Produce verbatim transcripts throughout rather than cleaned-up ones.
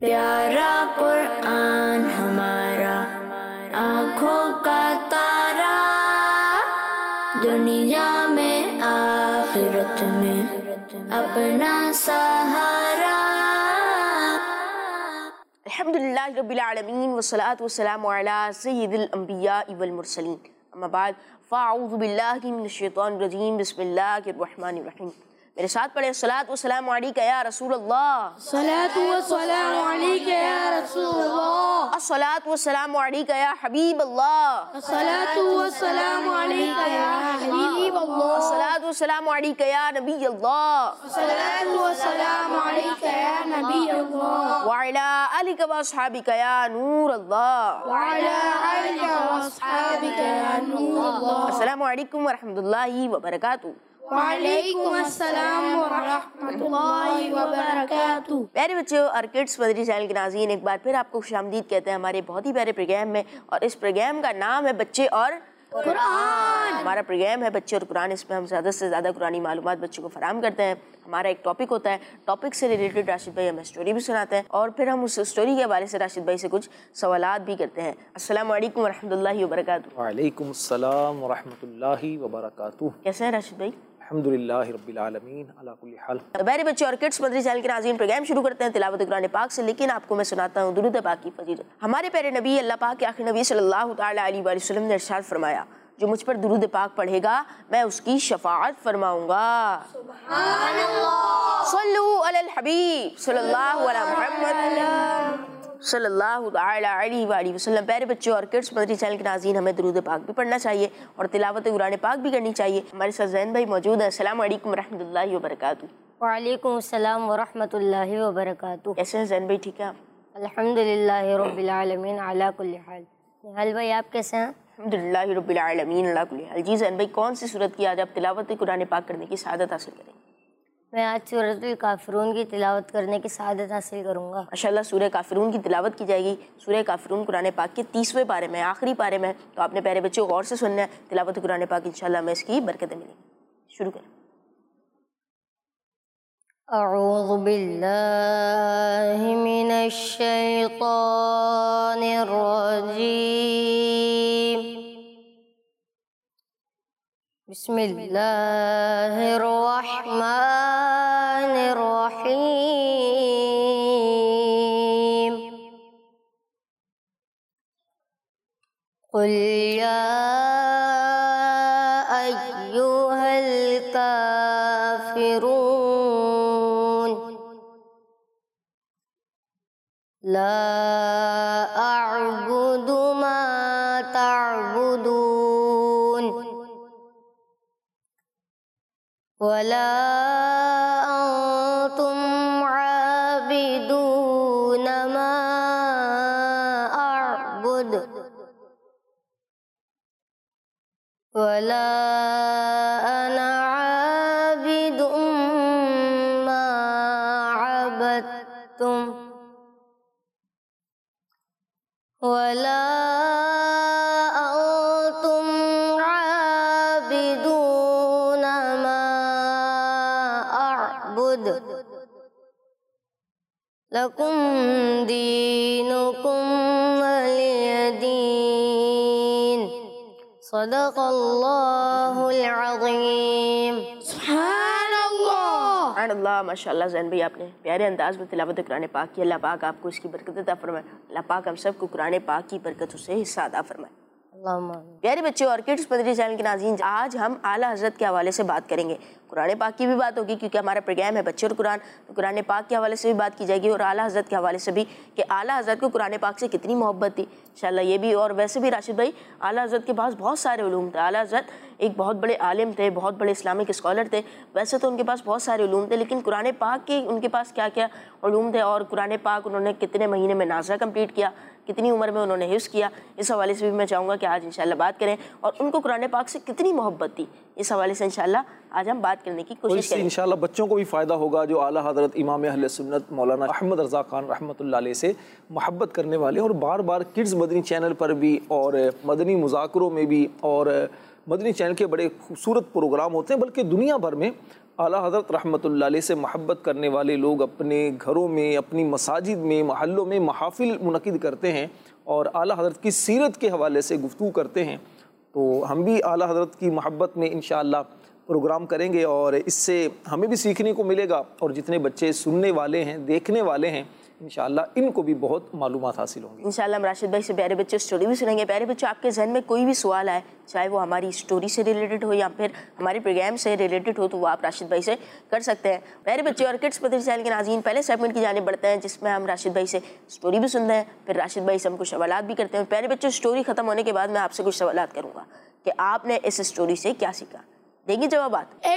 پیارا قرآن ہمارا آنکھوں کا تارا، دنیا میں آخرت میں اپنا سہارا۔ الحمدللہ رب العالمین والصلاة والسلام علی سید الانبیاء والمرسلین، اما بعد فاعوذ باللہ من الشیطان الرجیم، بسم اللہ الرحمن الرحیم۔ میرے ساتھ پڑھیں الصلاۃ والسلام علیک یا رسول اللہ، الصلاۃ والسلام علیک یا رسول اللہ، الصلاۃ والسلام علیک یا حبیب اللہ، الصلاۃ والسلام علیک یا حبیب اللہ، الصلاۃ والسلام علیک یا نبی اللہ، الصلاۃ والسلام علیک یا نبی اللہ، وعلی آلک واصحابک یا نور اللہ، وعلی آلک واصحابک یا نور اللہ۔ السلام علیکم ورحمۃ اللہ وبرکاتہ۔ وعلیکم السلام ورحمۃ اللہ وبرکاتہ۔ پیارے بچوں اور کڈس مدنی چینل کے ناظرین، ایک بار پھر آپ کو خوش آمدید کہتے ہیں ہمارے بہت ہی پیارے پروگرام میں، اور اس پروگرام کا نام ہے بچے اور قرآن۔ ہمارا پروگرام ہے بچے اور قرآن، اس میں ہم زیادہ سے زیادہ قرآنی معلومات بچوں کو فراہم کرتے ہیں۔ ہمارا ایک ٹاپک ہوتا ہے، ٹاپک سے ریلیٹڈ راشد بھائی ہمیں اسٹوری بھی سناتے ہیں، اور پھر ہم اس اسٹوری کے حوالے سے راشد بھائی سے کچھ سوالات بھی کرتے ہیں۔ السلام علیکم ورحمۃ اللہ وبرکاتہ۔ وعلیکم السلام ورحمۃ اللہ وبرکاتہ۔ کیسے ہیں راشد بھائی؟ الحمدللہ رب العالمین علی کل حال۔ پیارے بچے اور کڈس مدنی چینل کے ناظرین، پروگرام شروع کرتے ہیں تلاوت قرآن پاک سے، لیکن آپ کو میں سناتا ہوں درود پاک کی فضیلت۔ ہمارے پیارے نبی اللہ پاک کے آخری نبی صلی اللہ تعالی علیہ وآلہ وسلم نے ارشاد فرمایا، جو مجھ پر درود پاک پڑھے گا میں اس کی شفاعت فرماؤں گا۔ سبحان اللہ۔ صلو علی الحبیب صلی اللہ علی محمد صلی اللہ تعالی علیہ وآلہ وسلم۔ پیارے بچوں اور کڈس مدنی چینل کے ناظرین، ہمیں درود پاک بھی پڑھنا چاہیے اور تلاوت قرآن پاک بھی کرنی چاہیے۔ ہمارے ساتھ زین بھائی موجود ہیں۔ السلام علیکم ورحمۃ اللہ وبرکاتہ۔ وعلیکم السلام ورحمۃ اللہ وبرکاتہ۔ کیسے ہیں زین بھائی؟ ٹھیک ہے آپ؟ الحمدللہ رب العالمین علی کل حال۔ نہال بھائی آپ کیسے ہیں؟ الحمدللہ رب العالمین علی کل حال۔ جی زین بھائی، کون سی صورت کی آج آپ تلاوت قرآن پاک کرنے کی سعادت حاصل کریں گے؟ میں آج سورۃ الکافرون کی تلاوت کرنے کی سعادت حاصل کروں گا۔ ماشاءاللہ سورہ کافرون کی تلاوت کی جائے گی۔ سورہ کافرون قرآن پاک کے تیسویں پارے میں، آخری پارے میں، تو آپ نے پیارے بچوں غور سے سننا ہے تلاوت قرآن پاک، انشاءاللہ ہمیں اس کی برکتیں ملیں گی۔ شروع کریں۔ اعوذ باللہ من الشیطان الرجیم، بسم اللہ الرحمن الرحیم۔ قل یا ایہا الکافرون لا اعبد ما تعبدون ولا انتم عابدون ما اعبد ولا انا عابد ما عبدتم ولا انتم عابدون ما اعبد لکم دینکم ولی دین۔ صدق اللہ العظیم۔ سبحان اللہ۔ سبحان اللہ۔ ماشاءاللہ زین بھائی، آپ نے پیارے انداز میں تلاوت قرآن پاک کی۔ اللہ پاک آپ کو اس کی برکت عطا فرمائے۔ اللہ پاک ہم سب کو قرآن پاک کی برکتوں سے حصہ عطا فرمائے۔ اللہم آمین۔ پیارے بچوں اور کڈس مدنی چینل کے ناظرین، آج ہم اعلیٰ حضرت کے حوالے سے بات کریں گے۔ قرآن پاک کی بھی بات ہوگی کیونکہ ہمارا پروگرام ہے بچے اور قرآن، تو قرآن پاک کے حوالے سے بھی بات کی جائے گی، اور اعلیٰ حضرت کے حوالے سے بھی کہ اعلیٰ حضرت کو قرآن پاک سے کتنی محبت تھی انشاءاللہ یہ بھی۔ اور ویسے بھی راشد بھائی، اعلیٰ حضرت کے پاس بہت سارے علوم تھے۔ اعلیٰ حضرت ایک بہت بڑے عالم تھے، بہت بڑے اسلامک اسکالر تھے۔ ویسے تو ان کے پاس بہت سارے علوم تھے، لیکن قرآن پاک کے ان کے پاس کیا کیا علوم تھے، اور قرآن پاک انہوں نے کتنے مہینے میں نازلہ کمپلیٹ کیا، کتنی عمر میں انہوں نے حفظ کیا، اس حوالے سے بھی میں چاہوں گا کہ آج انشاءاللہ بات کریں، اور ان کو قرآن پاک سے کتنی محبت تھی، اس حوالے سے انشاءاللہ آج ہم بات کرنے کی کوشش کریں گے۔ انشاءاللہ بچوں کو بھی فائدہ ہوگا جو اعلیٰ حضرت امام اہل سنت مولانا احمد رضا خان رحمۃ اللہ علیہ سے محبت کرنے والے، اور بار بار کڈز مدنی چینل پر بھی اور مدنی مذاکروں میں بھی اور مدنی چینل کے بڑے خوبصورت پروگرام ہوتے ہیں، بلکہ دنیا بھر میں اعلیٰ حضرت رحمۃ اللہ علیہ سے محبت کرنے والے لوگ اپنے گھروں میں، اپنی مساجد میں، محلوں میں محافل منعقد کرتے ہیں اور اعلیٰ حضرت کی سیرت کے حوالے سے گفتگو کرتے ہیں، تو ہم بھی اعلیٰ حضرت کی محبت میں انشاءاللہ پروگرام کریں گے اور اس سے ہمیں بھی سیکھنے کو ملے گا، اور جتنے بچے سننے والے ہیں، دیکھنے والے ہیں، انشاءاللہ ان کو بھی بہت معلومات حاصل ہوں گی۔ انشاءاللہ ہم راشد بھائی سے پیارے بچے اسٹوری بھی سنیں گے۔ پیارے بچوں، آپ کے ذہن میں کوئی بھی سوال آئے، چاہے وہ ہماری اسٹوری سے ریلیٹڈ ہو یا پھر ہمارے پروگرام سے ریلیٹڈ ہو، تو وہ آپ راشد بھائی سے کر سکتے ہیں۔ پیارے بچے اور کڈس پدری چینل کے ناظرین، پہلے سیگمنٹ کی جانب بڑھتے ہیں جس میں ہم راشد بھائی سے اسٹوری بھی سنتے ہیں، پھر راشد بھائی سے ہم کچھ سوالات بھی کرتے ہیں۔ پیارے بچوں، اسٹوری ختم ہونے کے بعد میں آپ سے کچھ سوالات کروں گا کہ آپ نے اس اسٹوری سے کیا سیکھا۔ دیں گے جوابات؟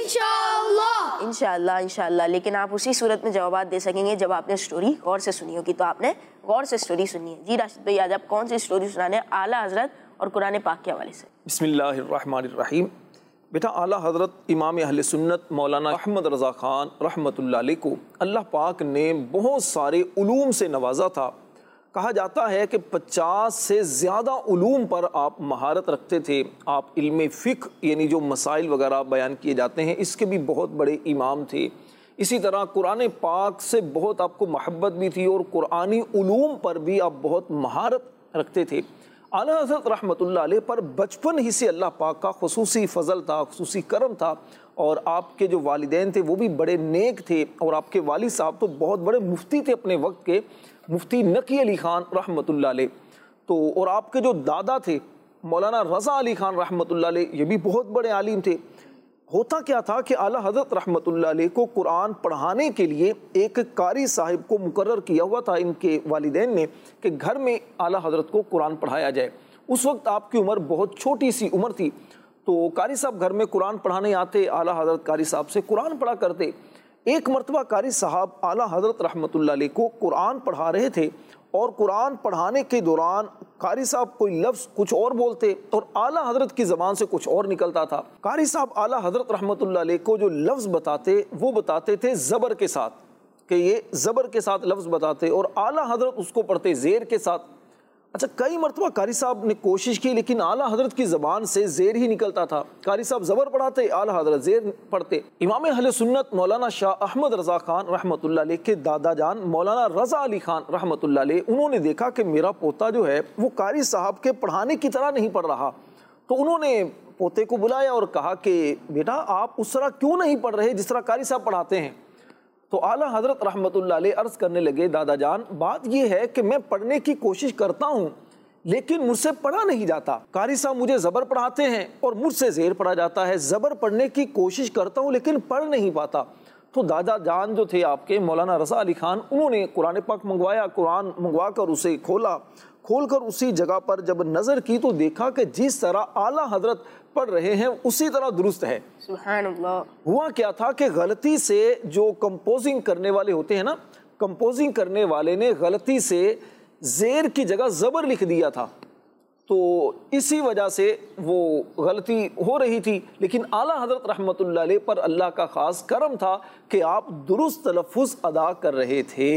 انشاءاللہ انشاءاللہ انشاءاللہ لیکن آپ اسی صورت میں جوابات دے سکیں گے جب آپ نے سٹوری غور سے سنی ہوگی، تو آپ نے غور سے سٹوری سنی ہے۔ جی راشد بھائی، آج آپ کون سی سٹوری سنانے ہیں اعلیٰ حضرت اور قرآن پاک کے حوالے سے؟ بسم اللہ الرحمن الرحیم۔ بیٹا، اعلیٰ حضرت امام اہل سنت مولانا احمد رضا خان رحمۃ اللہ علیہ کو اللہ پاک نے بہت سارے علوم سے نوازا تھا۔ کہا جاتا ہے کہ پچاس سے زیادہ علوم پر آپ مہارت رکھتے تھے۔ آپ علم فقہ یعنی جو مسائل وغیرہ بیان کیے جاتے ہیں اس کے بھی بہت بڑے امام تھے۔ اسی طرح قرآن پاک سے بہت آپ کو محبت بھی تھی اور قرآنی علوم پر بھی آپ بہت مہارت رکھتے تھے۔ اعلیٰ حضرت رحمۃ اللہ علیہ پر بچپن ہی سے اللہ پاک کا خصوصی فضل تھا، خصوصی کرم تھا، اور آپ کے جو والدین تھے وہ بھی بڑے نیک تھے، اور آپ کے والد صاحب تو بہت بڑے مفتی تھے اپنے وقت کے، مفتی نقی علی خان رحمۃ اللہ علیہ۔ تو اور آپ کے جو دادا تھے مولانا رضا علی خان رحمۃ اللہ علیہ، یہ بھی بہت بڑے عالم تھے۔ ہوتا کیا تھا کہ اعلیٰ حضرت رحمۃ اللہ علیہ کو قرآن پڑھانے کے لیے ایک قاری صاحب کو مقرر کیا ہوا تھا ان کے والدین نے کہ گھر میں اعلیٰ حضرت کو قرآن پڑھایا جائے۔ اس وقت آپ کی عمر بہت چھوٹی سی عمر تھی، تو قاری صاحب گھر میں قرآن پڑھانے آتے، اعلیٰ حضرت قاری صاحب سے قرآن پڑھا کرتے۔ ایک مرتبہ قاری صاحب اعلیٰ حضرت رحمۃ اللہ علیہ کو قرآن پڑھا رہے تھے، اور قرآن پڑھانے کے دوران قاری صاحب کوئی لفظ کچھ اور بولتے اور اعلیٰ حضرت کی زبان سے کچھ اور نکلتا تھا۔ قاری صاحب اعلیٰ حضرت رحمۃ اللہ علیہ کو جو لفظ بتاتے وہ بتاتے تھے زبر کے ساتھ، کہ یہ زبر کے ساتھ لفظ بتاتے، اور اعلیٰ حضرت اس کو پڑھتے زیر کے ساتھ۔ اچھا، کئی مرتبہ قاری صاحب نے کوشش کی لیکن اعلیٰ حضرت کی زبان سے زیر ہی نکلتا تھا۔ قاری صاحب زبر پڑھاتے، اعلیٰ حضرت زیر پڑھتے۔ امام اہل سنت مولانا شاہ احمد رضا خان رحمۃ اللہ علیہ کے دادا جان مولانا رضا علی خان رحمۃ اللہ علیہ، انہوں نے دیکھا کہ میرا پوتا جو ہے وہ قاری صاحب کے پڑھانے کی طرح نہیں پڑھ رہا، تو انہوں نے پوتے کو بلایا اور کہا کہ بیٹا، آپ اس طرح کیوں نہیں پڑھ رہے جس طرح قاری صاحب پڑھاتے ہیں؟ تو اعلیٰ حضرت رحمۃ اللہ علیہ عرض کرنے لگے، دادا جان، بات یہ ہے کہ میں پڑھنے کی کوشش کرتا ہوں لیکن مجھ سے پڑھا نہیں جاتا۔ قاری صاحب مجھے زبر پڑھاتے ہیں اور مجھ سے زیر پڑھا جاتا ہے، زبر پڑھنے کی کوشش کرتا ہوں لیکن پڑھ نہیں پاتا۔ تو دادا جان جو تھے آپ کے مولانا رضا علی خان، انہوں نے قرآن پاک منگوایا، قرآن منگوا کر اسے کھولا، کھول کر اسی جگہ پر جب نظر کی تو دیکھا کہ جس طرح اعلیٰ حضرت پڑھ رہے ہیں اسی طرح درست ہے۔ سبحان اللہ۔ ہوا کیا تھا کہ غلطی سے جو کمپوزنگ کرنے والے ہوتے ہیں نا، کمپوزنگ کرنے والے نے غلطی سے زیر کی جگہ زبر لکھ دیا تھا، تو اسی وجہ سے وہ غلطی ہو رہی تھی، لیکن اعلیٰ حضرت رحمۃ اللہ علیہ پر اللہ کا خاص کرم تھا کہ آپ درست تلفظ ادا کر رہے تھے۔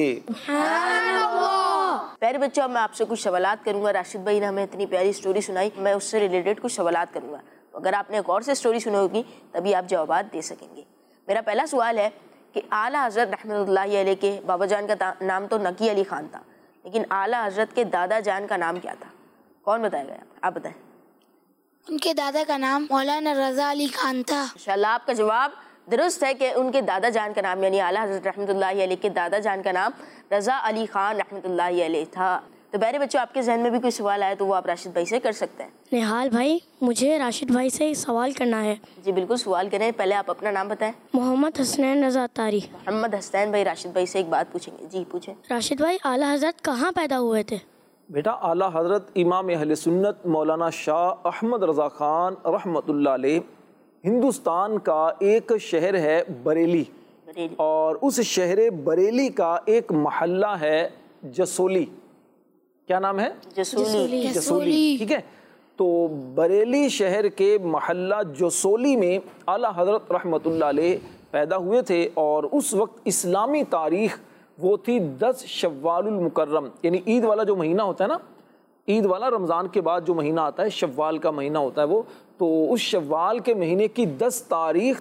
پیارے بچوں، اب میں آپ سے کچھ سوالات کروں گا۔ راشد بھائی نے ہمیں اتنی پیاری سٹوری سنائی، میں اس سے ریلیٹڈ کچھ سوالات کروں گا، تو اگر آپ نے غور سے سٹوری سنی ہوگی تبھی آپ جوابات دے سکیں گے۔ میرا پہلا سوال ہے کہ اعلیٰ حضرت رحمۃ اللہ علیہ کے بابا جان کا نام تو نقی علی خان تھا، لیکن اعلیٰ حضرت کے دادا جان کا نام کیا تھا؟ کون بتائے گا؟ آپ بتائیں۔ ان کے دادا کا نام مولانا رضا علی خان تھا۔ انشاءاللہ آپ کا جواب درست ہے کہ ان کے دادا جان کا نام یعنی اعلیٰ حضرت رحمۃ اللہ علیہ کے دادا جان کا نام رضا علی خان رحمۃ اللہ علیہ تھا۔ تو پیارے بچوں، آپ کے ذہن میں بھی کوئی سوال آئے تو وہ آپ راشد بھائی سے کر سکتے ہیں۔ نہال بھائی، مجھے راشد بھائی سے سوال کرنا ہے۔ جی بالکل، سوال کریں، پہلے آپ اپنا نام بتائیں۔ محمد حسنین رضا تاری۔ محمد حسین بھائی راشد بھائی سے ایک بات پوچھیں گے، جی پوچھیں۔ راشد بھائی، اعلیٰ حضرت کہاں پیدا ہوئے تھے؟ بیٹا، اعلیٰ حضرت امام اہل سنت مولانا شاہ احمد رضا خان رحمۃ اللہ علیہ ہندوستان کا ایک شہر ہے بریلی، بریلی، اور اس شہر بریلی کا ایک محلہ ہے جسولی۔ کیا نام ہے؟ جسولی۔ جسولی، ٹھیک ہے۔ تو بریلی شہر کے محلہ جسولی میں اعلیٰ حضرت رحمۃ اللہ علیہ پیدا ہوئے تھے، اور اس وقت اسلامی تاریخ وہ تھی دس شوال المکرم، یعنی عید والا جو مہینہ ہوتا ہے نا، عید والا رمضان کے بعد جو مہینہ آتا ہے، شوال کا مہینہ ہوتا ہے وہ، تو اس شوال کے مہینے کی دس تاریخ تھی،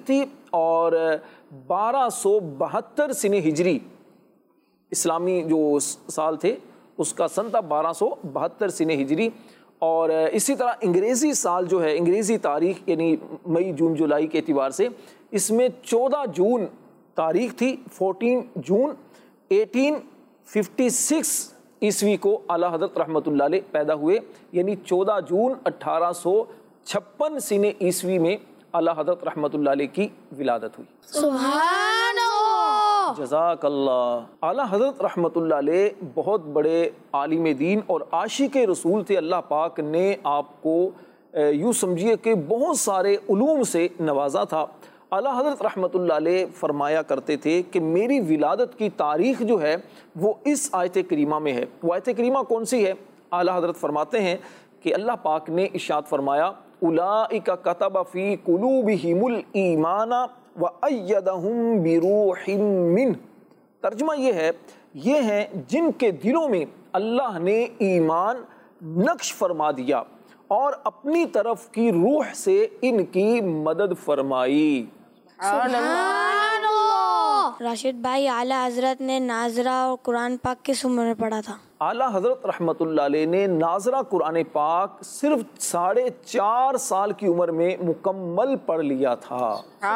اور بارہ سو بہتر سن ہجری اسلامی جو سال تھے اس کا سن تھا بارہ سو بہتر سن ہجری، اور اسی طرح انگریزی سال جو ہے انگریزی تاریخ یعنی مئی جون جولائی کے اعتبار سے اس میں چودہ جون تاریخ تھی، fourteen June eighteen fifty six عیسوی کو اعلیٰ حضرت رحمۃ اللہ علیہ پیدا ہوئے، یعنی چودہ جون اٹھارہ سو چھپن سن عیسوی میں اعلیٰ حضرت رحمۃ اللہ علیہ کی ولادت ہوئی۔ سبحان اللہ، جزاک اللہ۔ اعلیٰ حضرت رحمۃ اللہ علیہ بہت بڑے عالم دین اور عاشق رسول تھے۔ اللہ پاک نے آپ کو یوں سمجھیے کہ بہت سارے علوم سے نوازا تھا۔ اعلیٰ حضرت رحمۃ اللہ علیہ فرمایا کرتے تھے کہ میری ولادت کی تاریخ جو ہے وہ اس آیت کریمہ میں ہے۔ وہ آیت کریمہ کون سی ہے؟ اعلیٰ حضرت فرماتے ہیں کہ اللہ پاک نے ارشاد فرمایا اولئک کتب فی قلوبہم الایمان وایدہم بروح منہ۔ ترجمہ یہ ہے، یہ ہیں جن کے دلوں میں اللہ نے ایمان نقش فرما دیا اور اپنی طرف کی روح سے ان کی مدد فرمائی۔ سبحان اللہ۔ راشد بھائی، اعلیٰ حضرت نے ناظرہ اور قرآن پاک کس عمر میں پڑھا تھا؟ اعلیٰ حضرت رحمۃ اللہ علیہ نے ناظرہ قرآن پاک صرف ساڑھے چار سال کی عمر میں مکمل پڑھ لیا تھا۔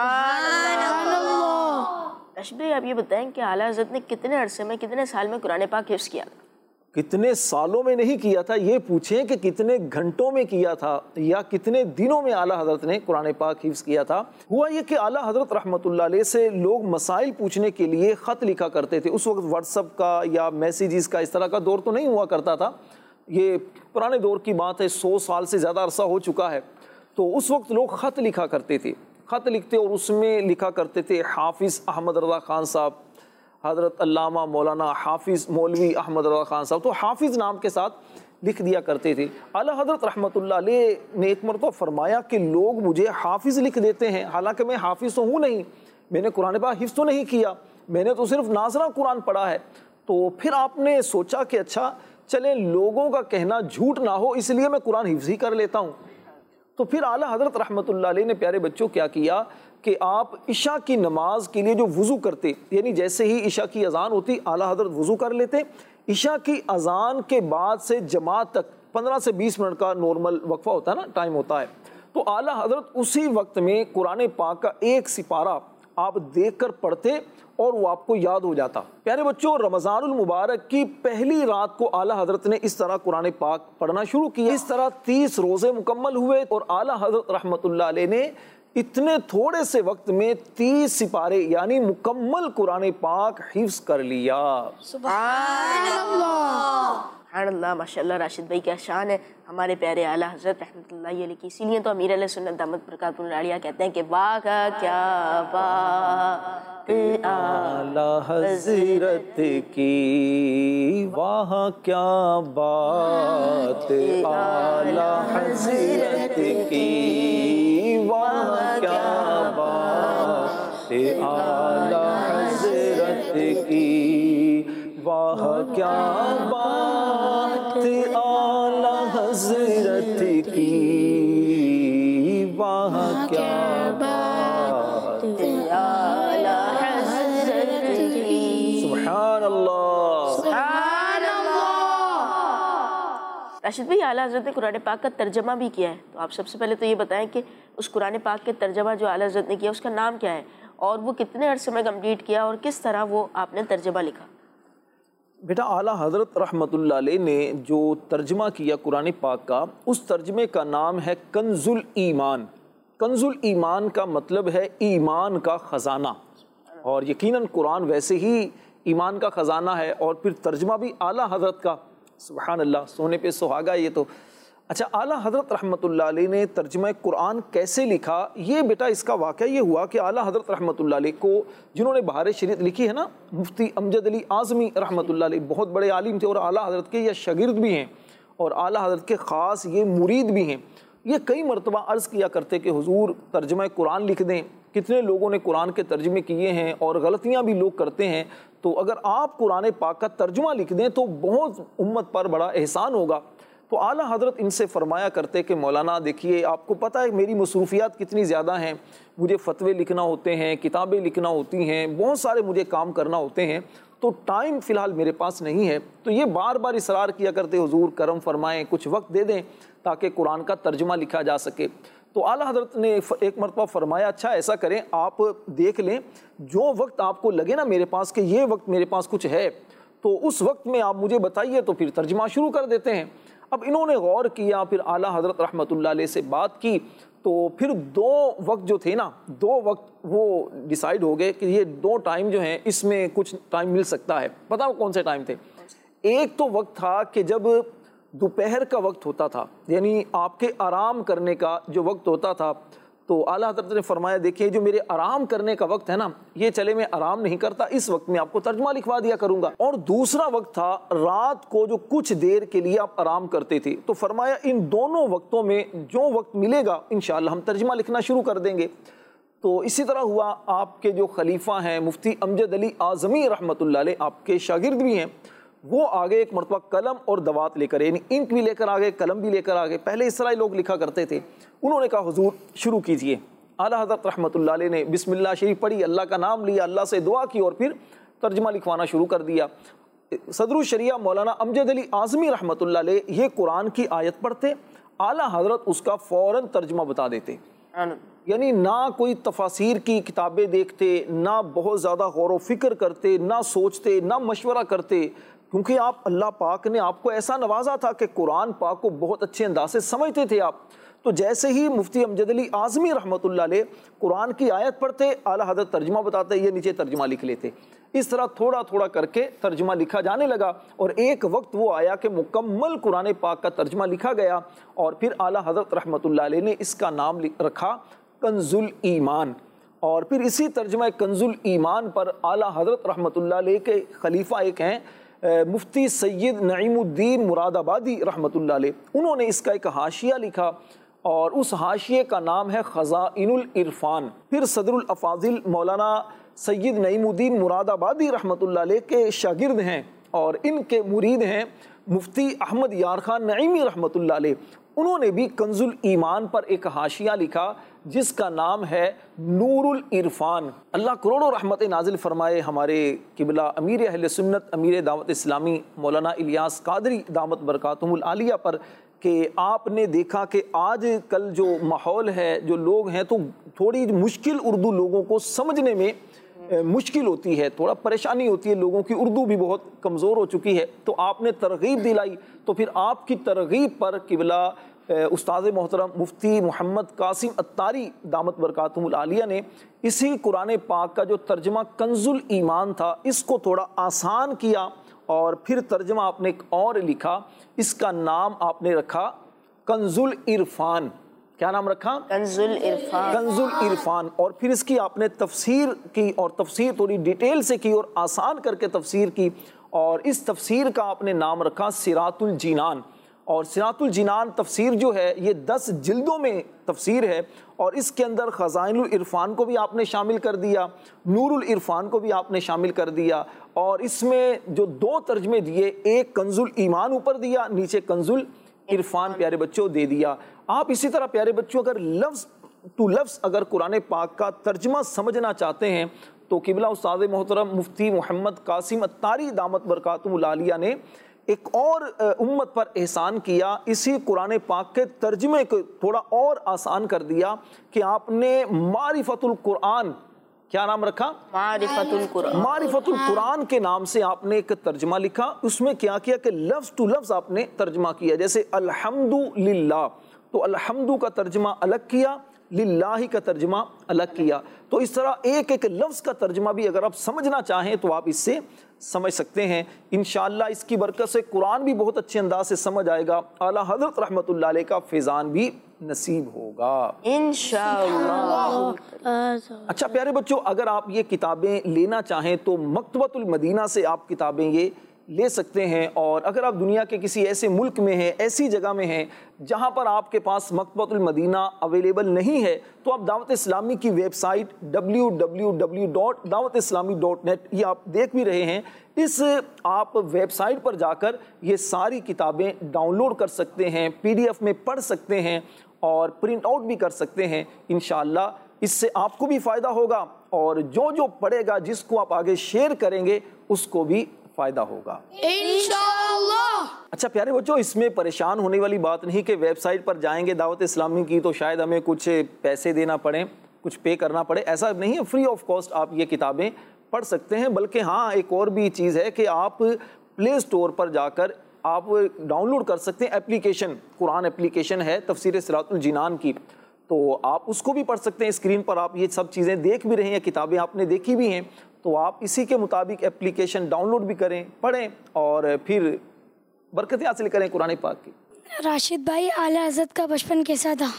راشد بھائی آپ یہ بتائیں کہ اعلیٰ حضرت نے کتنے عرصے میں کتنے سال میں قرآن پاک حفظ کیا تھا؟ کتنے سالوں میں نہیں کیا تھا، یہ پوچھیں کہ کتنے گھنٹوں میں کیا تھا یا کتنے دنوں میں اعلیٰ حضرت نے قرآن پاک حفظ کیا تھا۔ ہوا یہ کہ اعلیٰ حضرت رحمۃ اللہ علیہ سے لوگ مسائل پوچھنے کے لیے خط لکھا کرتے تھے۔ اس وقت واٹس ایپ کا یا میسیجز کا اس طرح کا دور تو نہیں ہوا کرتا تھا، یہ پرانے دور کی بات ہے، سو سال سے زیادہ عرصہ ہو چکا ہے۔ تو اس وقت لوگ خط لکھا کرتے تھے، خط لکھتے اور اس میں لکھا کرتے تھے حافظ احمد رضا خان صاحب، حضرت علامہ مولانا حافظ مولوی احمد رضا خان صاحب، تو حافظ نام کے ساتھ لکھ دیا کرتے تھے۔ اعلیٰ حضرت رحمۃ اللہ علیہ نے ایک مرتبہ فرمایا کہ لوگ مجھے حافظ لکھ دیتے ہیں، حالانکہ میں حافظ تو ہوں نہیں، میں نے قرآن پاک حفظ تو نہیں کیا، میں نے تو صرف ناظرہ قرآن پڑھا ہے۔ تو پھر آپ نے سوچا کہ اچھا چلیں لوگوں کا کہنا جھوٹ نہ ہو، اس لیے میں قرآن حفظ ہی کر لیتا ہوں۔ تو پھر اعلیٰ حضرت رحمۃ اللہ علیہ نے پیارے بچوں کیا کیا کہ آپ عشاء کی نماز کے لیے جو وضو کرتے، یعنی جیسے ہی عشاء کی اذان ہوتی اعلیٰ حضرت وضو کر لیتے، عشاء کی اذان کے بعد سے جماعت تک پندرہ سے بیس منٹ کا نارمل وقفہ ہوتا ہے نا، ٹائم ہوتا ہے، تو اعلیٰ حضرت اسی وقت میں قرآن پاک کا ایک سپارہ آپ دیکھ کر پڑھتے اور وہ آپ کو یاد ہو جاتا۔ پیارے بچوں، رمضان المبارک کی پہلی رات کو اعلیٰ حضرت نے اس طرح قرآن پاک پڑھنا شروع کیا۔ اس طرح تیس روزے مکمل ہوئے اور اعلیٰ حضرت رحمۃ اللہ علیہ نے اتنے تھوڑے سے وقت میں تیس سپارے یعنی مکمل قرآن پاک حفظ کر لیا۔ سبحان اللہ، سبحان اللہ، ماشاءاللہ۔ راشد بھائی کیا شان ہے ہمارے پیارے اعلیٰ حضرت رحمۃ اللہ علیہ کی، اسی لیے تو امیر علیہ سنت دامت برکاتہ العالیہ کہتے ہیں کہ واہ کیا بات اعلیٰ حضرت کی، واہ کیا بات اعلیٰ حضرت کی، واہ کیا بات اعلیٰ حضرت کی، واہ کیا بات اعلیٰ حضرت کی، واہ کیا بات اعلیٰ حضرت کی۔ سبحان اللہ، سبحان اللہ۔ راشد بھائی اعلیٰ حضرت نے قرآن پاک کا ترجمہ بھی کیا ہے، تو آپ سب سے پہلے تو یہ بتائیں کہ اس قرآن پاک کے ترجمہ جو اعلیٰ حضرت نے کیا اس کا نام کیا ہے اور وہ کتنے عرصے میں کمپلیٹ کیا اور کس طرح وہ آپ نے ترجمہ لکھا؟ بیٹا اعلیٰ حضرت رحمۃ اللہ علیہ نے جو ترجمہ کیا قرآن پاک کا، اس ترجمے کا نام ہے کنز الایمان۔ کنز الایمان کا مطلب ہے ایمان کا خزانہ، اور یقیناً قرآن ویسے ہی ایمان کا خزانہ ہے، اور پھر ترجمہ بھی اعلیٰ حضرت کا، سبحان اللہ، سونے پہ سہاگا یہ تو۔ اچھا، اعلیٰ حضرت رحمۃ اللہ علیہ نے ترجمہ قرآن کیسے لکھا؟ یہ بیٹا اس کا واقعہ یہ ہوا کہ اعلیٰ حضرت رحمۃ اللہ علیہ کو جنہوں نے بہار شریعت لکھی ہے نا، مفتی امجد علی اعظمی رحمۃ اللہ علیہ بہت بڑے عالم تھے اور اعلیٰ حضرت کے یہ شاگرد بھی ہیں اور اعلیٰ حضرت کے خاص یہ مرید بھی ہیں۔ یہ کئی مرتبہ عرض کیا کرتے کہ حضور ترجمہ قرآن لکھ دیں، کتنے لوگوں نے قرآن کے ترجمے کیے ہیں اور غلطیاں بھی لوگ کرتے ہیں، تو اگر آپ قرآن پاک کا ترجمہ لکھ دیں تو بہت امت پر بڑا احسان ہوگا۔ تو اعلیٰ حضرت ان سے فرمایا کرتے کہ مولانا دیکھیے آپ کو پتہ ہے میری مصروفیات کتنی زیادہ ہیں، مجھے فتوے لکھنا ہوتے ہیں، کتابیں لکھنا ہوتی ہیں، بہت سارے مجھے کام کرنا ہوتے ہیں، تو ٹائم فی الحال میرے پاس نہیں ہے۔ تو یہ بار بار اصرار کیا کرتے حضور کرم فرمائیں، کچھ وقت دے دیں تاکہ قرآن کا ترجمہ لکھا جا سکے۔ تو اعلیٰ حضرت نے ایک مرتبہ فرمایا اچھا ایسا کریں آپ دیکھ لیں جو وقت آپ کو لگے نا میرے پاس کہ یہ وقت میرے پاس کچھ ہے تو اس وقت میں آپ مجھے بتائیے تو پھر ترجمہ شروع کر دیتے ہیں۔ اب انہوں نے غور کیا، پھر اعلیٰ حضرت رحمۃ اللہ علیہ سے بات کی، تو پھر دو وقت جو تھے نا دو وقت وہ ڈیسائیڈ ہو گئے کہ یہ دو ٹائم جو ہیں اس میں کچھ ٹائم مل سکتا ہے۔ پتہ وہ کون سے ٹائم تھے؟ ایک تو وقت تھا کہ جب دوپہر کا وقت ہوتا تھا، یعنی آپ کے آرام کرنے کا جو وقت ہوتا تھا، تو اعلیٰ حضرت نے فرمایا دیکھیے جو میرے آرام کرنے کا وقت ہے نا یہ چلے میں آرام نہیں کرتا، اس وقت میں آپ کو ترجمہ لکھوا دیا کروں گا۔ اور دوسرا وقت تھا رات کو جو کچھ دیر کے لیے آپ آرام کرتے تھے، تو فرمایا ان دونوں وقتوں میں جو وقت ملے گا انشاءاللہ ہم ترجمہ لکھنا شروع کر دیں گے۔ تو اسی طرح ہوا آپ کے جو خلیفہ ہیں مفتی امجد علی اعظمی رحمۃ اللہ علیہ، آپ کے شاگرد بھی ہیں، وہ آگے ایک مرتبہ قلم اور دوات لے کر، یعنی انک بھی لے کر آگے قلم بھی لے کر آگے، پہلے اس طرح لوگ لکھا کرتے تھے۔ انہوں نے کہا حضور شروع کیجئے۔ اعلیٰ حضرت رحمۃ اللہ علیہ نے بسم اللہ شریف پڑھی، اللہ کا نام لیا، اللہ سے دعا کی اور پھر ترجمہ لکھوانا شروع کر دیا۔ صدر الشریعہ مولانا امجد علی اعظمی رحمۃ اللہ علیہ یہ قرآن کی آیت پڑھتے، اعلیٰ حضرت اس کا فوراً ترجمہ بتا دیتے، یعنی نہ کوئی تفاسیر کی کتابیں دیکھتے، نہ بہت زیادہ غور و فکر کرتے، نہ سوچتے، نہ مشورہ کرتے، کیونکہ آپ اللہ پاک نے آپ کو ایسا نوازا تھا کہ قرآن پاک کو بہت اچھے انداز سے سمجھتے تھے آپ۔ تو جیسے ہی مفتی امجد علی اعظمی رحمۃ اللہ علیہ قرآن کی آیت پڑھتے، اعلیٰ حضرت ترجمہ بتاتے، یہ نیچے ترجمہ لکھ لیتے۔ اس طرح تھوڑا تھوڑا کر کے ترجمہ لکھا جانے لگا، اور ایک وقت وہ آیا کہ مکمل قرآن پاک کا ترجمہ لکھا گیا، اور پھر اعلیٰ حضرت رحمۃ اللہ علیہ نے اس کا نام رکھا کنز الایمان۔ اور پھر اسی ترجمہ کنز الایمان پر اعلیٰ حضرت رحمۃ اللہ علیہ کے خلیفہ ایک ہیں مفتی سید نعیم الدین مراد آبادی رحمۃ اللہ علیہ، انہوں نے اس کا ایک حاشیہ لکھا، اور اس حاشیے کا نام ہے خزائن العرفان۔ پھر صدر الافاضل مولانا سید نعیم الدین مراد آبادی رحمۃ اللہ علیہ کے شاگرد ہیں اور ان کے مرید ہیں مفتی احمد یار خان نعیمی رحمۃ اللہ علیہ، انہوں نے بھی کنز الایمان پر ایک حاشیہ لکھا جس کا نام ہے نور العرفان۔ اللہ کروڑوں رحمت نازل فرمائے ہمارے قبلہ امیر اہل سنت امیر دعوت اسلامی مولانا الیاس قادری دامت برکاتہم العالیہ پر، کہ آپ نے دیکھا کہ آج کل جو ماحول ہے، جو لوگ ہیں تو تھوڑی مشکل اردو لوگوں کو سمجھنے میں مشکل ہوتی ہے، تھوڑا پریشانی ہوتی ہے، لوگوں کی اردو بھی بہت کمزور ہو چکی ہے، تو آپ نے ترغیب دلائی، تو پھر آپ کی ترغیب پر قبلہ استاد محترم مفتی محمد قاسم اتاری دامت برکاتہم العالیہ نے اسی قرآن پاک کا جو ترجمہ کنز الایمان تھا اس کو تھوڑا آسان کیا، اور پھر ترجمہ آپ نے ایک اور لکھا، اس کا نام آپ نے رکھا کنز العرفان۔ کیا نام رکھا؟ کنز العرفان۔ کنز العرفان۔ اور پھر اس کی آپ نے تفسیر کی، اور تفسیر تھوڑی ڈیٹیل سے کی اور آسان کر کے تفسیر کی، اور اس تفسیر کا آپ نے نام رکھا صراط الجنان۔ اور صراط الجنان تفسیر جو ہے یہ دس جلدوں میں تفسیر ہے، اور اس کے اندر خزائن العرفان کو بھی آپ نے شامل کر دیا، نور العرفان کو بھی آپ نے شامل کر دیا، اور اس میں جو دو ترجمے دیے، ایک کنز الایمان اوپر دیا، نیچے کنز العرفان پیارے بچوں دے دیا۔ آپ اسی طرح پیارے بچوں اگر لفظ ٹو لفظ اگر قرآن پاک کا ترجمہ سمجھنا چاہتے ہیں تو قبلہ استاد محترم مفتی محمد قاسم اتاری دامت برکاتہم العالیہ نے ایک اور امت پر احسان کیا، اسی قرآن پاک کے ترجمے کو تھوڑا اور آسان کر دیا کہ آپ نے معرفت القرآن، کیا نام رکھا؟ معرفت القرآن۔ معرفت القرآن کے نام سے آپ نے ایک ترجمہ لکھا، اس میں کیا کیا کہ لفظ ٹو لفظ آپ نے ترجمہ کیا، جیسے الحمدللہ، تو الحمد کا ترجمہ الگ کیا، للہ کا ترجمہ الگ کیا، تو اس طرح ایک ایک لفظ کا ترجمہ بھی اگر آپ سمجھنا چاہیں تو آپ اس سے سمجھ سکتے ہیں۔ انشاءاللہ اس کی برکت سے قرآن بھی بہت اچھے انداز سے سمجھ آئے گا، اعلیٰ حضرت رحمت اللہ علیہ کا فیضان بھی نصیب ہوگا انشاءاللہ۔ اچھا پیارے بچوں، اگر آپ یہ کتابیں لینا چاہیں تو مکتبۃ المدینہ سے آپ کتابیں یہ لے سکتے ہیں۔ اور اگر آپ دنیا کے کسی ایسے ملک میں ہیں، ایسی جگہ میں ہیں جہاں پر آپ کے پاس مکتبۃ المدینہ اویلیبل نہیں ہے، تو آپ دعوت اسلامی کی website W W W dot Dawat Islami dot net, یہ آپ دیکھ بھی رہے ہیں، اس آپ ویب سائٹ پر جا کر یہ ساری کتابیں ڈاؤن لوڈ کر سکتے ہیں، پی ڈی ایف میں پڑھ سکتے ہیں اور پرنٹ آؤٹ بھی کر سکتے ہیں۔ انشاءاللہ اس سے آپ کو بھی فائدہ ہوگا اور جو جو پڑھے گا، جس کو آپ آگے شیئر کریں گے، اس کو بھی فائدہ ہوگا انشاءاللہ۔ اچھا پیارے بچوں، اس میں پریشان ہونے والی بات نہیں کہ ویب سائٹ پر جائیں گے دعوت اسلامی کی تو شاید ہمیں کچھ پیسے دینا پڑے، کچھ پے کرنا پڑے، ایسا نہیں ہے۔ فری آف کاسٹ آپ یہ کتابیں پڑھ سکتے ہیں۔ بلکہ ہاں ایک اور بھی چیز ہے کہ آپ پلے اسٹور پر جا کر آپ ڈاؤن لوڈ کر سکتے ہیں اپلیکیشن، قرآن اپلیکیشن ہے تفسیر صراط الجنان کی، تو آپ اس کو بھی پڑھ سکتے ہیں۔ اسکرین پر آپ یہ سب چیزیں دیکھ بھی رہے ہیں، کتابیں آپ نے دیکھی بھی ہیں، تو آپ اسی کے مطابق اپلیکیشن ڈاؤن لوڈ بھی کریں، پڑھیں اور پھر برکتیں حاصل کریں قرآن پاک کی۔ راشد بھائی، اعلیٰ حضرت کا بچپن کیسا تھا؟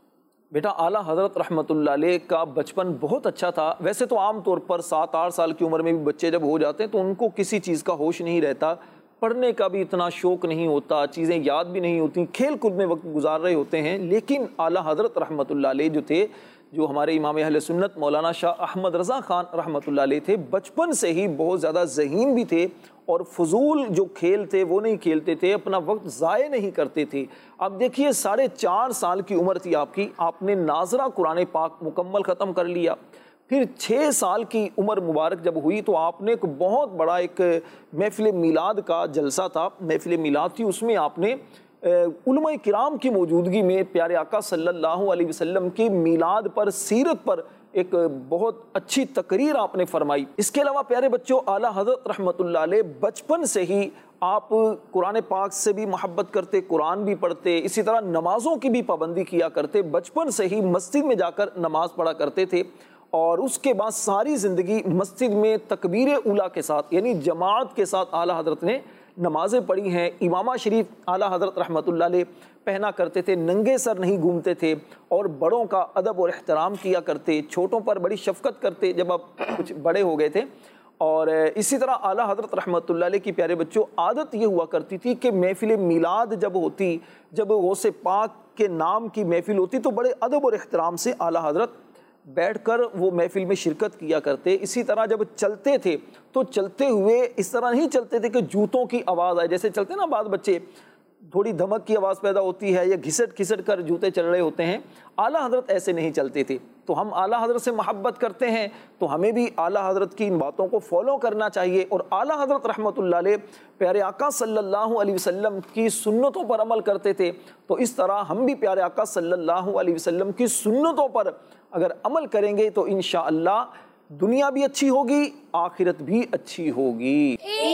بیٹا اعلیٰ حضرت رحمۃ اللہ علیہ کا بچپن بہت اچھا تھا۔ ویسے تو عام طور پر سات آٹھ سال کی عمر میں بھی بچے جب ہو جاتے ہیں تو ان کو کسی چیز کا ہوش نہیں رہتا، پڑھنے کا بھی اتنا شوق نہیں ہوتا، چیزیں یاد بھی نہیں ہوتی، کھیل کود میں وقت گزار رہے ہوتے ہیں۔ لیکن اعلیٰ حضرت رحمۃ اللہ علیہ جو تھے، جو ہمارے امام اہل سنت مولانا شاہ احمد رضا خان رحمۃ اللہ علیہ تھے، بچپن سے ہی بہت زیادہ ذہین بھی تھے اور فضول جو کھیل تھے وہ نہیں کھیلتے تھے، اپنا وقت ضائع نہیں کرتے تھے۔ اب دیکھیے ساڑھے چار سال کی عمر تھی آپ کی، آپ نے ناظرہ قرآن پاک مکمل ختم کر لیا۔ پھر چھ سال کی عمر مبارک جب ہوئی تو آپ نے ایک بہت بڑا ایک محفل میلاد کا جلسہ تھا، محفل میلاد تھی، اس میں آپ نے علماء کرام کی موجودگی میں پیارے آقا صلی اللہ علیہ وسلم کی میلاد پر، سیرت پر ایک بہت اچھی تقریر آپ نے فرمائی۔ اس کے علاوہ پیارے بچوں، اعلیٰ حضرت رحمۃ اللہ علیہ بچپن سے ہی آپ قرآن پاک سے بھی محبت کرتے، قرآن بھی پڑھتے، اسی طرح نمازوں کی بھی پابندی کیا کرتے، بچپن سے ہی مسجد میں جا کر نماز پڑھا کرتے تھے اور اس کے بعد ساری زندگی مسجد میں تکبیر اولیٰ کے ساتھ یعنی جماعت کے ساتھ اعلیٰ حضرت نے نمازیں پڑھی ہیں۔ امامہ شریف اعلیٰ حضرت رحمۃ اللہ علیہ پہنا کرتے تھے، ننگے سر نہیں گھومتے تھے اور بڑوں کا ادب اور احترام کیا کرتے، چھوٹوں پر بڑی شفقت کرتے جب آپ کچھ بڑے ہو گئے تھے۔ اور اسی طرح اعلیٰ حضرت رحمۃ اللہ علیہ کی پیارے بچوں عادت یہ ہوا کرتی تھی کہ محفل میلاد جب ہوتی، جب غوث پاک کے نام کی محفل ہوتی تو بڑے ادب اور احترام سے اعلیٰ حضرت بیٹھ کر وہ محفل میں شرکت کیا کرتے۔ اسی طرح جب چلتے تھے تو چلتے ہوئے اس طرح نہیں چلتے تھے کہ جوتوں کی آواز آئے، جیسے چلتے نا بعض بچے تھوڑی دھمک کی آواز پیدا ہوتی ہے یا گھسٹ گھسٹ کر جوتے چل رہے ہوتے ہیں، اعلیٰ حضرت ایسے نہیں چلتے تھے۔ تو ہم اعلیٰ حضرت سے محبت کرتے ہیں تو ہمیں بھی اعلیٰ حضرت کی ان باتوں کو فالو کرنا چاہیے، اور اعلیٰ حضرت رحمۃ اللہ علیہ پیارے آقا صلی اللہ علیہ وسلم کی سنتوں پر عمل کرتے تھے۔ تو اس طرح ہم بھی پیارے آقا صلی اللہ علیہ وسلم کی سنتوں پر اگر عمل کریں گے تو انشاءاللہ دنیا بھی اچھی ہوگی، آخرت بھی اچھی ہوگی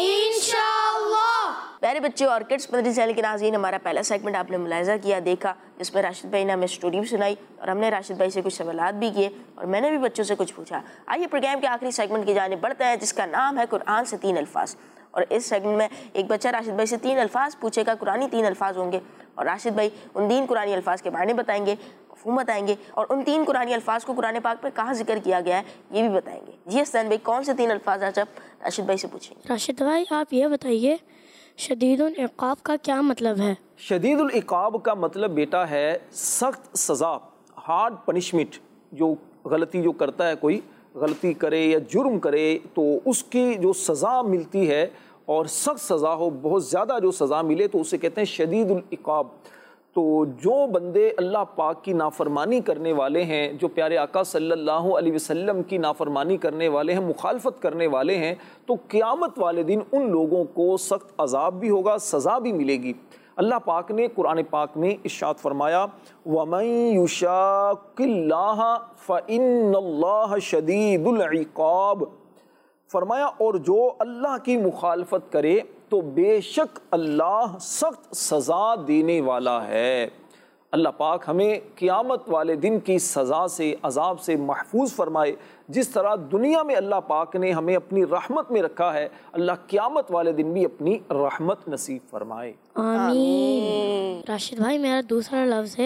انشاءاللہ۔ پیارے بچوں اور کڈس مدنی چینل کے ناظرین، ہمارا پہلا سیگمنٹ آپ نے ملاحظہ کیا، دیکھا، جس میں راشد بھائی نے ہمیں اسٹوری بھی سنائی اور ہم نے راشد بھائی سے کچھ سوالات بھی کیے اور میں نے بھی بچوں سے کچھ پوچھا۔ آئیے پروگرام کے آخری سیگمنٹ کی جانب بڑھتے ہیں، جس کا نام ہے قرآن سے تین الفاظ۔ اور اس سیگمنٹ میں ایک بچہ راشد بھائی سے تین الفاظ پوچھے گا، قرآنی تین الفاظ ہوں گے اور راشد بھائی ان تین قرآنی الفاظ کے معنی بتائیں گے، مفہوم بتائیں گے اور ان تین قرآنی الفاظ کو قرآن پاک میں کہاں ذکر کیا گیا ہے یہ بھی بتائیں گے۔ جی حسین بھائی، کون سے تین الفاظ آج آپ راشد بھائی سے پوچھیں گے؟ راشد بھائی آپ یہ بتائیے شدید العقاب کا کیا مطلب ہے؟ شدید العقاب کا مطلب بیٹا ہے سخت سزا، ہارڈ پنشمنٹ۔ جو غلطی جو کرتا ہے، کوئی غلطی کرے یا جرم کرے تو اس کی جو سزا ملتی ہے اور سخت سزا ہو، بہت زیادہ جو سزا ملے تو اسے کہتے ہیں شدید العقاب۔ تو جو بندے اللہ پاک کی نافرمانی کرنے والے ہیں، جو پیارے آقا صلی اللہ علیہ وسلم کی نافرمانی کرنے والے ہیں، مخالفت کرنے والے ہیں، تو قیامت والے دن ان لوگوں کو سخت عذاب بھی ہوگا، سزا بھی ملے گی۔ اللہ پاک نے قرآن پاک میں ارشاد فرمایا وَمَن يُشَاقِ اللَّهَ فَإِنَّ اللَّهَ شَدِيدُ الْعِقَابِ، فرمایا اور جو اللہ کی مخالفت کرے تو بے شک اللہ سخت سزا دینے والا ہے۔ اللہ پاک ہمیں قیامت والے دن کی سزا سے، عذاب سے محفوظ فرمائے۔ جس طرح دنیا میں اللہ پاک نے ہمیں اپنی رحمت میں رکھا ہے، اللہ قیامت والے دن بھی اپنی رحمت نصیب فرمائے۔ آمین۔ راشد بھائی میرا دوسرا لفظ ہے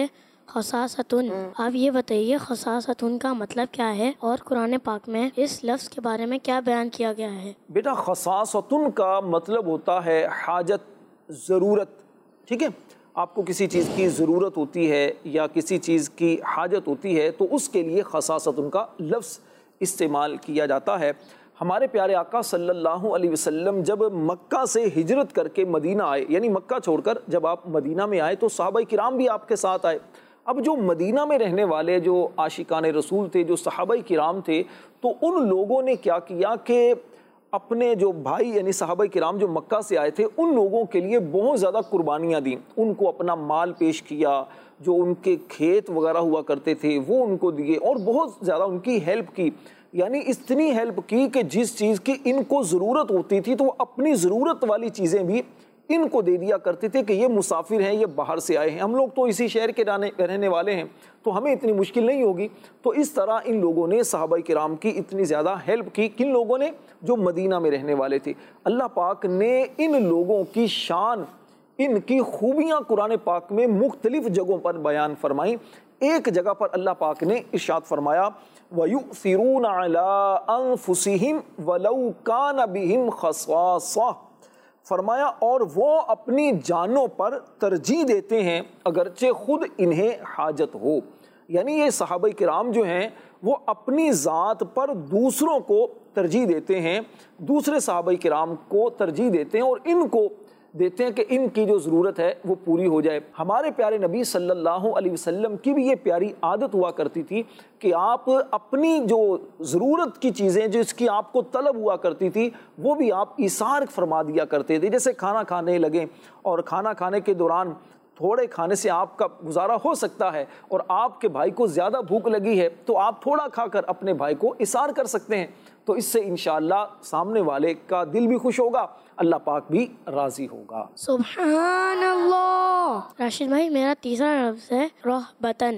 خصاصتن، آپ یہ بتائیے خصاصتن کا مطلب کیا ہے اور قرآن پاک میں اس لفظ کے بارے میں کیا بیان کیا گیا ہے؟ بیٹا خصاصتن کا مطلب ہوتا ہے حاجت، ضرورت، ٹھیک ہے؟ آپ کو کسی چیز کی ضرورت ہوتی ہے یا کسی چیز کی حاجت ہوتی ہے تو اس کے لیے خصاصتن کا لفظ استعمال کیا جاتا ہے۔ ہمارے پیارے آقا صلی اللہ علیہ وسلم جب مکہ سے ہجرت کر کے مدینہ آئے، یعنی مکہ چھوڑ کر جب آپ مدینہ میں آئے تو صحابہ کرام بھی آپ کے ساتھ آئے۔ اب جو مدینہ میں رہنے والے جو عاشقان رسول تھے، جو صحابہ کرام تھے، تو ان لوگوں نے کیا کیا کہ اپنے جو بھائی یعنی صحابہ کرام جو مکہ سے آئے تھے ان لوگوں کے لیے بہت زیادہ قربانیاں دیں، ان کو اپنا مال پیش کیا، جو ان کے کھیت وغیرہ ہوا کرتے تھے وہ ان کو دیے اور بہت زیادہ ان کی ہیلپ کی، یعنی اتنی ہیلپ کی کہ جس چیز کی ان کو ضرورت ہوتی تھی تو وہ اپنی ضرورت والی چیزیں بھی ان کو دے دیا کرتے تھے کہ یہ مسافر ہیں، یہ باہر سے آئے ہیں، ہم لوگ تو اسی شہر کے رہنے والے ہیں تو ہمیں اتنی مشکل نہیں ہوگی۔ تو اس طرح ان لوگوں نے صحابہ کرام کی اتنی زیادہ ہیلپ کی، کن لوگوں نے؟ جو مدینہ میں رہنے والے تھے۔ اللہ پاک نے ان لوگوں کی شان، ان کی خوبیاں قرآن پاک میں مختلف جگہوں پر بیان فرمائیں۔ ایک جگہ پر اللہ پاک نے ارشاد فرمایا وَيُؤْثِرُونَ عَلَىٰ أَنفُسِهِمْ وَلَوْ كَانَ بِهِمْ خَصَاصَةٌ، فرمایا اور وہ اپنی جانوں پر ترجیح دیتے ہیں اگرچہ خود انہیں حاجت ہو، یعنی یہ صحابہ کرام جو ہیں وہ اپنی ذات پر دوسروں کو ترجیح دیتے ہیں، دوسرے صحابہ کرام کو ترجیح دیتے ہیں اور ان کو دیتے ہیں کہ ان کی جو ضرورت ہے وہ پوری ہو جائے۔ ہمارے پیارے نبی صلی اللہ علیہ وسلم کی بھی یہ پیاری عادت ہوا کرتی تھی کہ آپ اپنی جو ضرورت کی چیزیں جس کی آپ کو طلب ہوا کرتی تھی وہ بھی آپ ایثار فرما دیا کرتے تھے۔ جیسے کھانا کھانے لگے اور کھانا کھانے کے دوران تھوڑے کھانے سے آپ کا گزارا ہو سکتا ہے اور آپ کے بھائی کو زیادہ بھوک لگی ہے تو آپ تھوڑا کھا کر اپنے بھائی کو ایثار کر سکتے ہیں، تو اس سے انشاءاللہ سامنے والے کا دل بھی خوش ہوگا، اللہ پاک بھی راضی ہوگا۔ سبحان اللہ۔ راشد بھائی میرا تیسرا لفظ ہے رہبتن،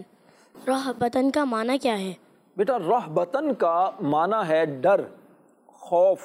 رہبتن کا معنی کیا ہے؟ بیٹا رہبتن کا معنی ہے ڈر، خوف،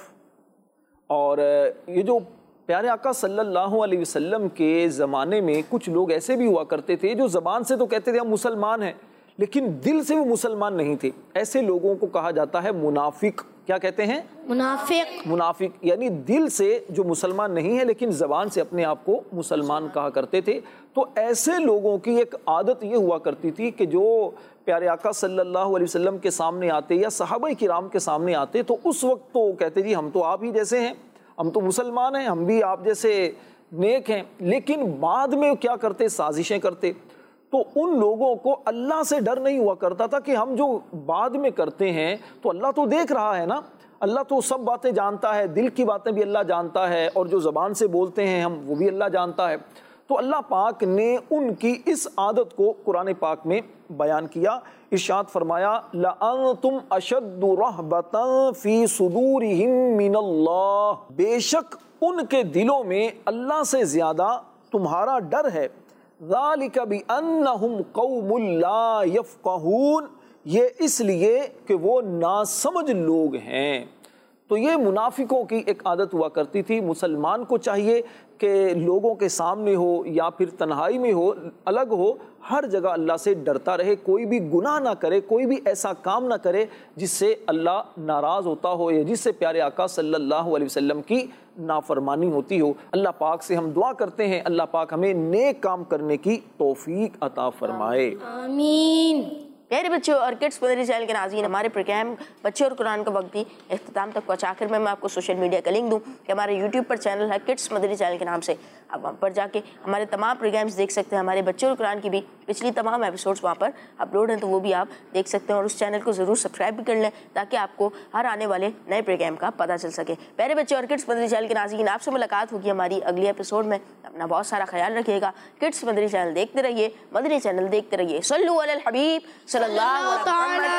اور یہ جو پیارے آقا صلی اللہ علیہ وسلم کے زمانے میں کچھ لوگ ایسے بھی ہوا کرتے تھے جو زبان سے تو کہتے تھے ہم مسلمان ہیں لیکن دل سے وہ مسلمان نہیں تھے، ایسے لوگوں کو کہا جاتا ہے منافق۔ کیا کہتے ہیں؟ منافق۔ منافق یعنی دل سے جو مسلمان نہیں ہے لیکن زبان سے اپنے آپ کو مسلمان کہا کرتے تھے۔ تو ایسے لوگوں کی ایک عادت یہ ہوا کرتی تھی کہ جو پیارے آقا صلی اللہ علیہ وسلم کے سامنے آتے یا صحابہ کرام کے سامنے آتے تو اس وقت تو کہتے جی ہم تو آپ ہی جیسے ہیں، ہم تو مسلمان ہیں، ہم بھی آپ جیسے نیک ہیں، لیکن بعد میں کیا کرتے؟ سازشیں کرتے۔ تو ان لوگوں کو اللہ سے ڈر نہیں ہوا کرتا تھا کہ ہم جو بعد میں کرتے ہیں تو اللہ تو دیکھ رہا ہے نا، اللہ تو سب باتیں جانتا ہے، دل کی باتیں بھی اللہ جانتا ہے اور جو زبان سے بولتے ہیں ہم وہ بھی اللہ جانتا ہے۔ تو اللہ پاک نے ان کی اس عادت کو قرآن پاک میں بیان کیا، ارشاد فرمایا لَأَنْتُمْ أَشَدُّ رَهْبَةً فِي صُدُورِهِمْ مِنَ اللَّهِ، بے شک ان کے دلوں میں اللہ سے زیادہ تمہارا ڈر ہے۔ ذَلِكَ بِأَنَّهُمْ قَوْمٌ لَا يَفْقَهُونَ، یہ اس لیے کہ وہ ناسمجھ لوگ ہیں۔ تو یہ منافقوں کی ایک عادت ہوا کرتی تھی۔ مسلمان کو چاہیے کہ لوگوں کے سامنے ہو یا پھر تنہائی میں ہو، الگ ہو، ہر جگہ اللہ سے ڈرتا رہے، کوئی بھی گناہ نہ کرے، کوئی بھی ایسا کام نہ کرے جس سے اللہ ناراض ہوتا ہو یا جس سے پیارے آقا صلی اللہ علیہ وسلم کی نافرمانی ہوتی ہو۔ اللہ پاک سے ہم دعا کرتے ہیں اللہ پاک ہمیں نیک کام کرنے کی توفیق عطا فرمائے، آمین۔ پیارے بچوں اور کڈس مدری چینل کے ناظرین، ہمارے پروگرام بچے اور قرآن کا وقت بھی اختتام تک پہنچا کر میں میں آپ کو سوشل میڈیا کا لنک دوں کہ ہمارے یوٹیوب پر چینل ہے کڈس مدری چینل کے نام سے، آپ وہاں پر جا کے ہمارے تمام پروگرامز دیکھ سکتے ہیں۔ ہمارے بچے اور قرآن کی بھی پچھلی تمام ایپیسوڈز وہاں پر اپلوڈ ہیں تو وہ بھی آپ دیکھ سکتے ہیں، اور اس چینل کو ضرور سبسکرائب بھی کر لیں تاکہ آپ کو ہر آنے والے نئے پروگرام کا پتہ چل سکے۔ پیارے بچے اور کڈس مدری چینل کے ناظرین، آپ سے ملاقات ہوگی ہماری اگلی ایپیسوڈ میں، اپنا بہت سارا خیال رکھیے گا۔ کڈس مدری چینل دیکھتے رہیے، مدری چینل دیکھتے رہیے۔ صلو علی الحبیب صلی اللہ علیہ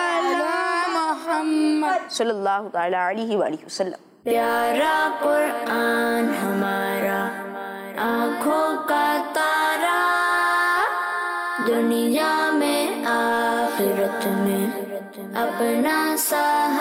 محمد صلی اللہ تعالی علیہ وآلہ وسلم۔ پیارا قرآن ہمارا آنکھوں کا تارا، دنیا میں آخرت میں اپنا سہارا۔